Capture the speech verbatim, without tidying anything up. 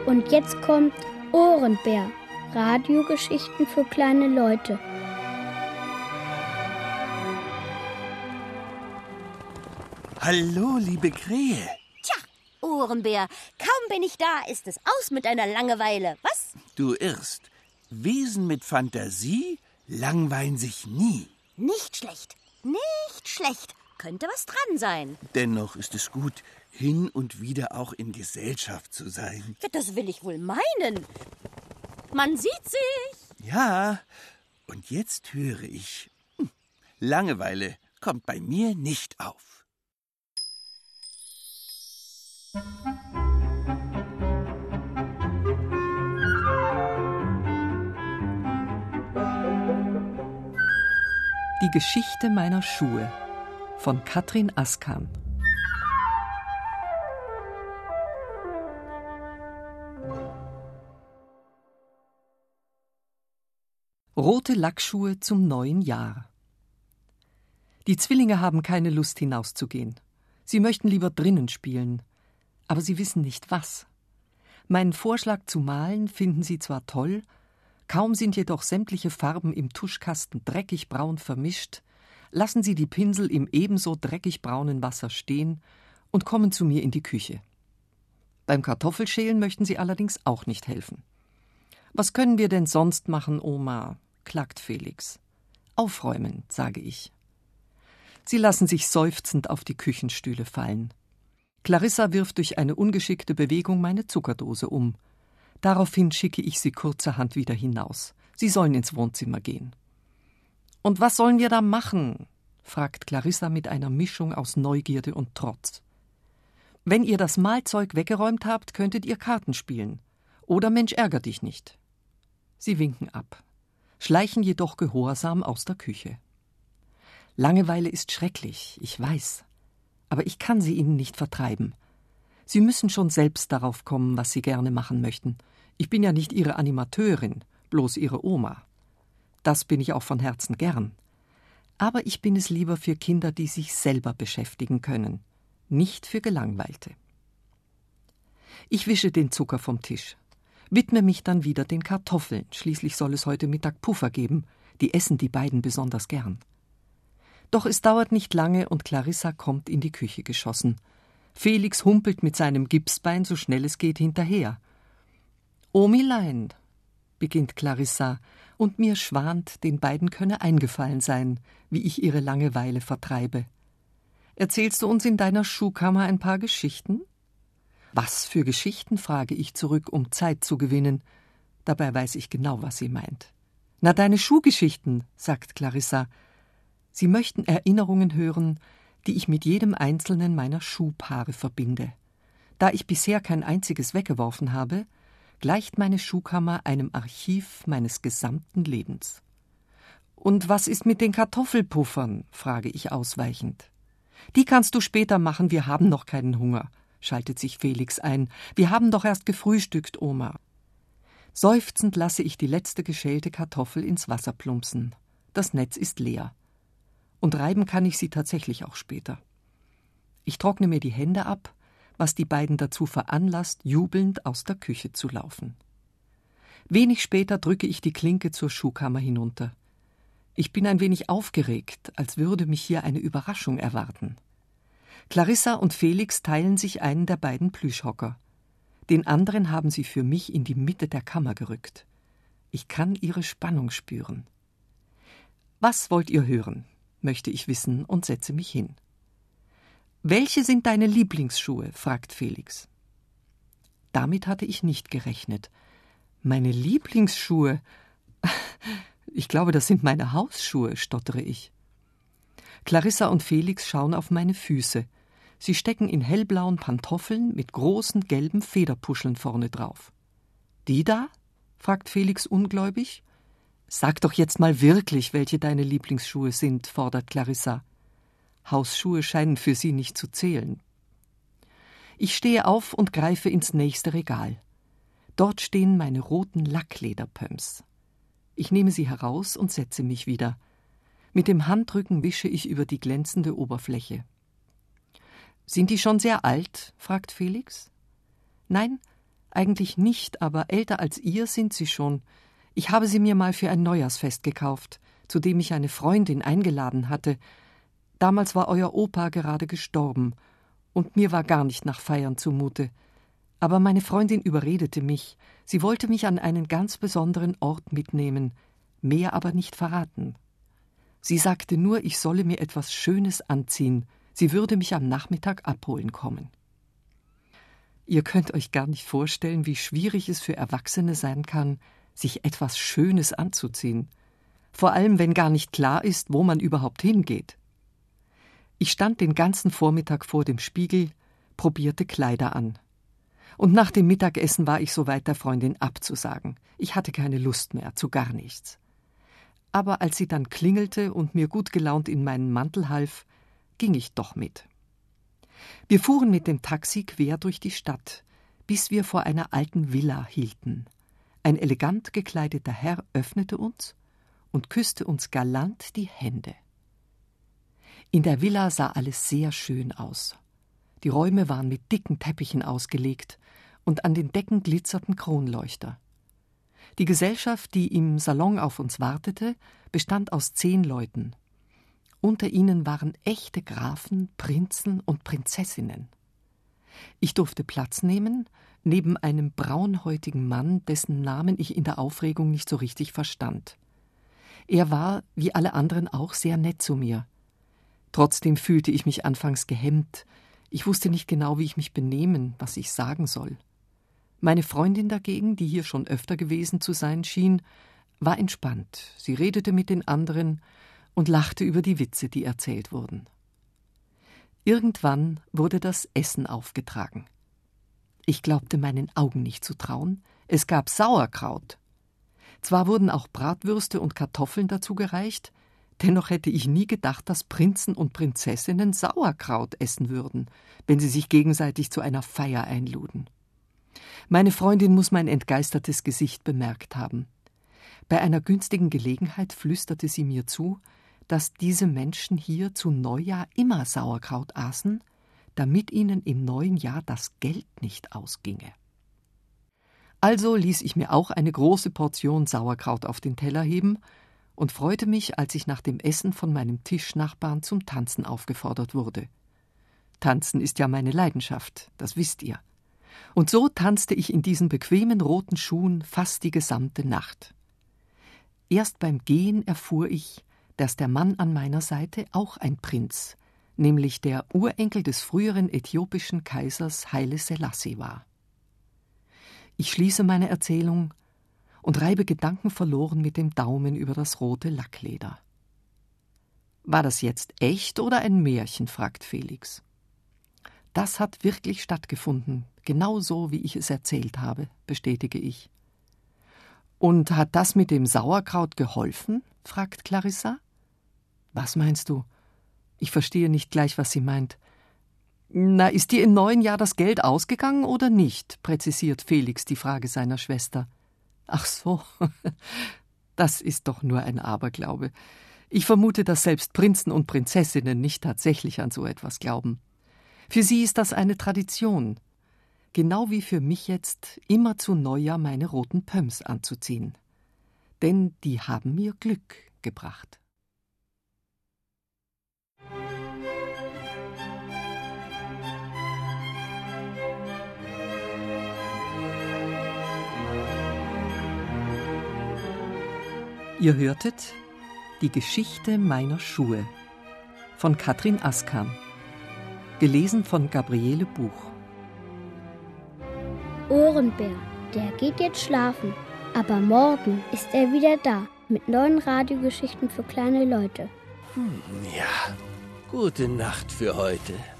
Und jetzt kommt Ohrenbär. Radiogeschichten für kleine Leute. Hallo, liebe Krähe. Tja, Ohrenbär, kaum bin ich da, ist es aus mit deiner Langeweile, was? Du irrst. Wesen mit Fantasie langweilen sich nie. Nicht schlecht, nicht schlecht. Könnte was dran sein. Dennoch ist es gut, hin und wieder auch in Gesellschaft zu sein. Ja, das will ich wohl meinen. Man sieht sich. Ja, und jetzt höre ich. Hm, Langeweile kommt bei mir nicht auf. Die Geschichte meiner Schuhe von Katrin Askan. Rote Lackschuhe zum neuen Jahr. Die Zwillinge haben keine Lust hinauszugehen. Sie möchten lieber drinnen spielen, aber sie wissen nicht was. Meinen Vorschlag zu malen finden sie zwar toll, kaum sind jedoch sämtliche Farben im Tuschkasten dreckig braun vermischt, lassen sie die Pinsel im ebenso dreckig braunen Wasser stehen und kommen zu mir in die Küche. Beim Kartoffelschälen möchten sie allerdings auch nicht helfen. »Was können wir denn sonst machen, Oma?« klagt Felix. »Aufräumen«, sage ich. Sie lassen sich seufzend auf die Küchenstühle fallen. Clarissa wirft durch eine ungeschickte Bewegung meine Zuckerdose um. Daraufhin schicke ich sie kurzerhand wieder hinaus. Sie sollen ins Wohnzimmer gehen. »Und was sollen wir da machen?« fragt Clarissa mit einer Mischung aus Neugierde und Trotz. »Wenn ihr das Mahlzeug weggeräumt habt, könntet ihr Karten spielen. Oder Mensch, ärger dich nicht.« Sie winken ab, schleichen jedoch gehorsam aus der Küche. Langeweile ist schrecklich, ich weiß. Aber ich kann sie ihnen nicht vertreiben. Sie müssen schon selbst darauf kommen, was sie gerne machen möchten. Ich bin ja nicht ihre Animateurin, bloß ihre Oma. Das bin ich auch von Herzen gern. Aber ich bin es lieber für Kinder, die sich selber beschäftigen können, nicht für Gelangweilte. Ich wische den Zucker vom Tisch, widme mich dann wieder den Kartoffeln. Schließlich soll es heute Mittag Puffer geben. Die essen die beiden besonders gern. Doch es dauert nicht lange und Clarissa kommt in die Küche geschossen. Felix humpelt mit seinem Gipsbein so schnell es geht hinterher. »Omilein«, beginnt Clarissa, und mir schwant, den beiden könne eingefallen sein, wie ich ihre Langeweile vertreibe. »Erzählst du uns in deiner Schuhkammer ein paar Geschichten?« »Was für Geschichten?« frage ich zurück, um Zeit zu gewinnen. Dabei weiß ich genau, was sie meint. »Na, deine Schuhgeschichten«, sagt Clarissa. Sie möchten Erinnerungen hören, die ich mit jedem einzelnen meiner Schuhpaare verbinde. Da ich bisher kein einziges weggeworfen habe, gleicht meine Schuhkammer einem Archiv meines gesamten Lebens. »Und was ist mit den Kartoffelpuffern?« frage ich ausweichend. »Die kannst du später machen, wir haben noch keinen Hunger«, schaltet sich Felix ein. »Wir haben doch erst gefrühstückt, Oma.« Seufzend lasse ich die letzte geschälte Kartoffel ins Wasser plumpsen. Das Netz ist leer. Und reiben kann ich sie tatsächlich auch später. Ich trockne mir die Hände ab, was die beiden dazu veranlasst, jubelnd aus der Küche zu laufen. Wenig später drücke ich die Klinke zur Schuhkammer hinunter. Ich bin ein wenig aufgeregt, als würde mich hier eine Überraschung erwarten. Clarissa und Felix teilen sich einen der beiden Plüschhocker. Den anderen haben sie für mich in die Mitte der Kammer gerückt. Ich kann ihre Spannung spüren. »Was wollt ihr hören?« möchte ich wissen und setze mich hin. »Welche sind deine Lieblingsschuhe?« fragt Felix. Damit hatte ich nicht gerechnet. »Meine Lieblingsschuhe? Ich glaube, das sind meine Hausschuhe«, stottere ich. Clarissa und Felix schauen auf meine Füße. Sie stecken in hellblauen Pantoffeln mit großen gelben Federpuscheln vorne drauf. »Die da?« fragt Felix ungläubig. »Sag doch jetzt mal wirklich, welche deine Lieblingsschuhe sind«, fordert Clarissa. Hausschuhe scheinen für sie nicht zu zählen. Ich stehe auf und greife ins nächste Regal. Dort stehen meine roten Lacklederpumps. Ich nehme sie heraus und setze mich wieder. Mit dem Handrücken wische ich über die glänzende Oberfläche. »Sind die schon sehr alt?« fragt Felix. »Nein, Eigentlich nicht, aber älter als ihr sind sie schon. Ich habe sie mir mal für ein Neujahrsfest gekauft, zu dem ich eine Freundin eingeladen hatte. Damals war euer Opa gerade gestorben, und mir war gar nicht nach Feiern zumute. Aber meine Freundin überredete mich. Sie wollte mich an einen ganz besonderen Ort mitnehmen, mehr aber nicht verraten. Sie sagte nur, ich solle mir etwas Schönes anziehen. Sie würde mich am Nachmittag abholen kommen. Ihr könnt euch gar nicht vorstellen, wie schwierig es für Erwachsene sein kann, sich etwas Schönes anzuziehen. Vor allem, wenn gar nicht klar ist, wo man überhaupt hingeht. Ich stand den ganzen Vormittag vor dem Spiegel, probierte Kleider an. Und nach dem Mittagessen war ich so weit, der Freundin abzusagen. Ich hatte keine Lust mehr, zu gar nichts. Aber als sie dann klingelte und mir gut gelaunt in meinen Mantel half, ging ich doch mit. Wir fuhren mit dem Taxi quer durch die Stadt, bis wir vor einer alten Villa hielten. Ein elegant gekleideter Herr öffnete uns und küsste uns galant die Hände. In der Villa sah alles sehr schön aus. Die Räume waren mit dicken Teppichen ausgelegt und an den Decken glitzerten Kronleuchter. Die Gesellschaft, die im Salon auf uns wartete, bestand aus zehn Leuten. Unter ihnen waren echte Grafen, Prinzen und Prinzessinnen. Ich durfte Platz nehmen, neben einem braunhäutigen Mann, dessen Namen ich in der Aufregung nicht so richtig verstand. Er war, wie alle anderen auch, sehr nett zu mir. Trotzdem fühlte ich mich anfangs gehemmt. Ich wusste nicht genau, wie ich mich benehmen, was ich sagen soll. Meine Freundin dagegen, die hier schon öfter gewesen zu sein schien, war entspannt. Sie redete mit den anderen und lachte über die Witze, die erzählt wurden. Irgendwann wurde das Essen aufgetragen. Ich glaubte meinen Augen nicht zu trauen. Es gab Sauerkraut. Zwar wurden auch Bratwürste und Kartoffeln dazu gereicht, dennoch hätte ich nie gedacht, dass Prinzen und Prinzessinnen Sauerkraut essen würden, wenn sie sich gegenseitig zu einer Feier einluden. Meine Freundin muss mein entgeistertes Gesicht bemerkt haben. Bei einer günstigen Gelegenheit flüsterte sie mir zu, dass diese Menschen hier zu Neujahr immer Sauerkraut aßen, damit ihnen im neuen Jahr das Geld nicht ausginge. Also ließ ich mir auch eine große Portion Sauerkraut auf den Teller heben und freute mich, als ich nach dem Essen von meinem Tischnachbarn zum Tanzen aufgefordert wurde. Tanzen ist ja meine Leidenschaft, das wisst ihr. Und so tanzte ich in diesen bequemen roten Schuhen fast die gesamte Nacht. Erst beim Gehen erfuhr ich, dass der Mann an meiner Seite auch ein Prinz, nämlich der Urenkel des früheren äthiopischen Kaisers Haile Selassie war. Ich schließe meine Erzählung und reibe gedankenverloren mit dem Daumen über das rote Lackleder. »War das jetzt echt oder ein Märchen?« fragt Felix. »Das hat wirklich stattgefunden, genau so, wie ich es erzählt habe«, bestätige ich. »Und hat das mit dem Sauerkraut geholfen?« fragt Clarissa. »Was meinst du? Ich verstehe nicht gleich, was sie meint.« »Na, ist dir im neuen Jahr das Geld ausgegangen oder nicht?« präzisiert Felix die Frage seiner Schwester. »Ach so, das ist doch nur ein Aberglaube. Ich vermute, dass selbst Prinzen und Prinzessinnen nicht tatsächlich an so etwas glauben. Für sie ist das eine Tradition, genau wie für mich jetzt immer zu Neujahr meine roten Pöms anzuziehen. Denn die haben mir Glück gebracht.« Ihr hörtet Die Geschichte meiner Schuhe von Katrin Askan, gelesen von Gabriele Buch. Ohrenbär, der geht jetzt schlafen, aber morgen ist er wieder da mit neuen Radiogeschichten für kleine Leute. Hm, ja, gute Nacht für heute.